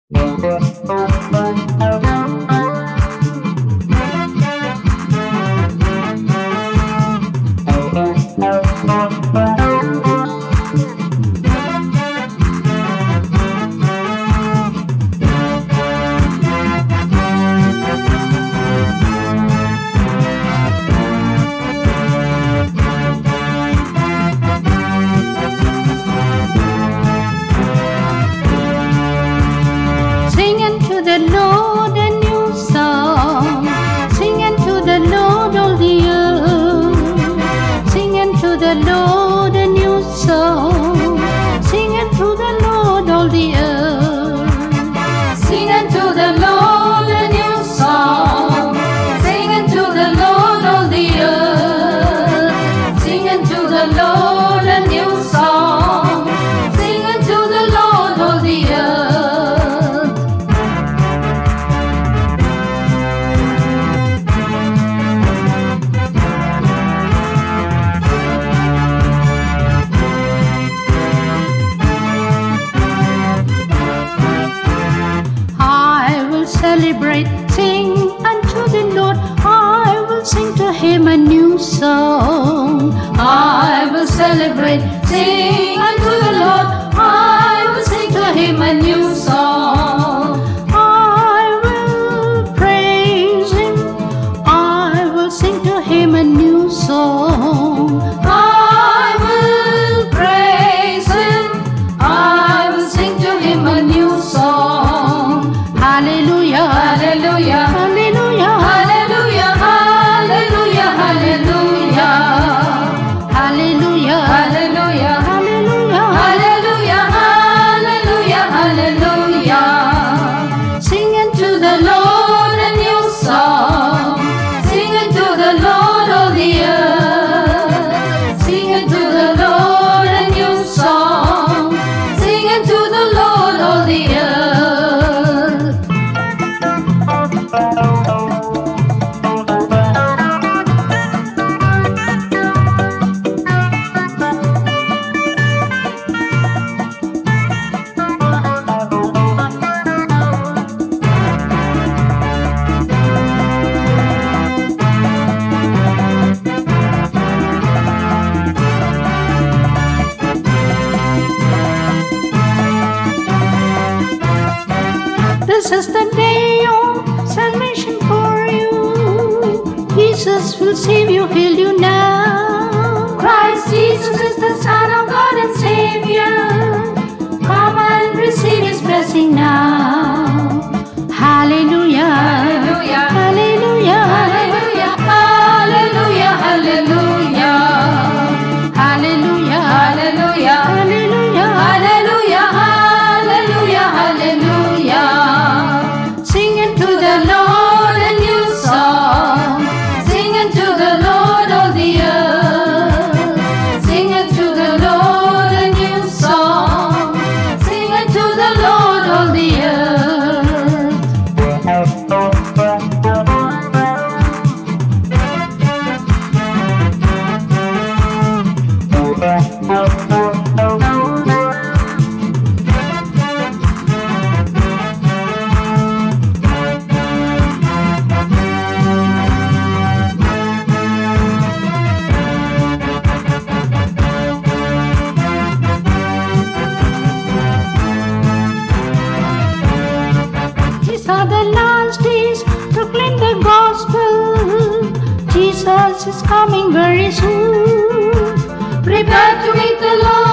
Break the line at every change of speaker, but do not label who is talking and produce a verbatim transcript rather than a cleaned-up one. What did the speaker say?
Singing to the Lord a new song, singing to the Lord all the earth, singing to the Lord a new song, singing to the Lord all the earth, singing to the Lord a new song, singing to the Lord all the earth, singing to the Lord a new song, singing to the Lord all the earth. Celebrate, sing unto the Lord. I will sing to Him a new song. I will celebrate, sing unto the Lord. I will sing to Him a new song. I will praise Him. I will sing to Him a new song. I will praise Him. I will sing to Him a new song. Hallelujah, hallelujah, hallelujah, hallelujah, hallelujah, hallelujah, hallelujah, hallelujah, hallelujah, hallelujah, hallelujah, hallelujah. Singing to the Lord a new song, singing to the Lord all the earth, singing to the Lord a new song, singing to the Lord all the earth. This is the day of salvation for you. Jesus will save you, heal you now. Christ Jesus is the Son of God and Savior. Come and receive His blessing now. Hallelujah, hallelujah, hallelujah, hallelujah, hallelujah, hallelujah, hallelujah, hallelujah, hallelujah, hallelujah, hallelujah, hallelujah. Singing to the Lord a new song, singing to the Lord all the earth, singing to the Lord a new song, singing to the Lord all the earth. These are the last days, proclaim the gospel. Jesus is coming very soon. Prepare to meet the Lord.